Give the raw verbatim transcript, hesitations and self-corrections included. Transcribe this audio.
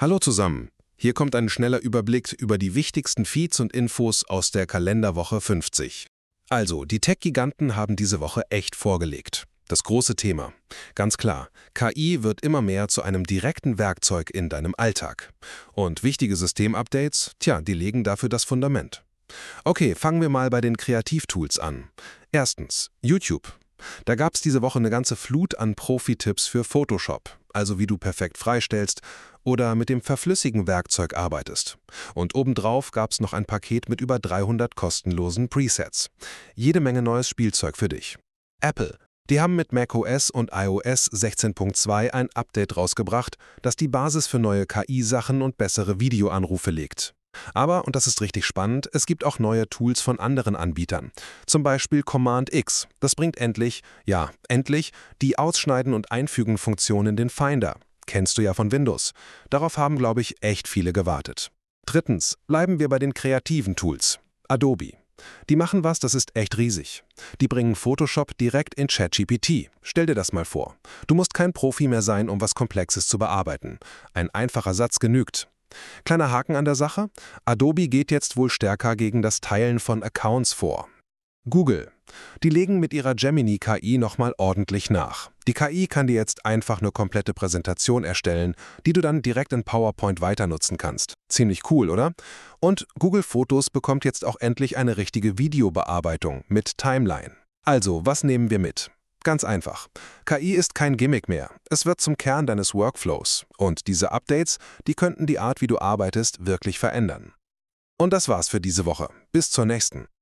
Hallo zusammen, hier kommt ein schneller Überblick über die wichtigsten Feeds und Infos aus der Kalenderwoche fünfzig. Also, die Tech-Giganten haben diese Woche echt vorgelegt. Das große Thema. Ganz klar, K I wird immer mehr zu einem direkten Werkzeug in deinem Alltag. Und wichtige Systemupdates, tja, die legen dafür das Fundament. Okay, fangen wir mal bei den Kreativtools an. Erstens, YouTube. Da gab es diese Woche eine ganze Flut an Profi-Tipps für Photoshop, also wie du perfekt freistellst oder mit dem verflüssigen Werkzeug arbeitest. Und obendrauf gab es noch ein Paket mit über dreihundert kostenlosen Presets. Jede Menge neues Spielzeug für dich. Apple. Die haben mit macOS und iOS sechzehn Punkt zwei ein Update rausgebracht, das die Basis für neue K I-Sachen und bessere Videoanrufe legt. Aber, und das ist richtig spannend, es gibt auch neue Tools von anderen Anbietern. Zum Beispiel Command X. Das bringt endlich, ja, endlich, die Ausschneiden- und Einfügen-Funktion in den Finder. Kennst du ja von Windows. Darauf haben, glaube ich, echt viele gewartet. Drittens, bleiben wir bei den kreativen Tools. Adobe. Die machen was, das ist echt riesig. Die bringen Photoshop direkt in ChatGPT. Stell dir das mal vor. Du musst kein Profi mehr sein, um was Komplexes zu bearbeiten. Ein einfacher Satz genügt. Kleiner Haken an der Sache: Adobe geht jetzt wohl stärker gegen das Teilen von Accounts vor. Google. Die legen mit ihrer Gemini-K I nochmal ordentlich nach. Die K I kann dir jetzt einfach eine komplette Präsentation erstellen, die du dann direkt in PowerPoint weiter nutzen kannst. Ziemlich cool, oder? Und Google Fotos bekommt jetzt auch endlich eine richtige Videobearbeitung mit Timeline. Also, was nehmen wir mit? Ganz einfach. K I ist kein Gimmick mehr. Es wird zum Kern deines Workflows. Und diese Updates, die könnten die Art, wie du arbeitest, wirklich verändern. Und das war's für diese Woche. Bis zur nächsten.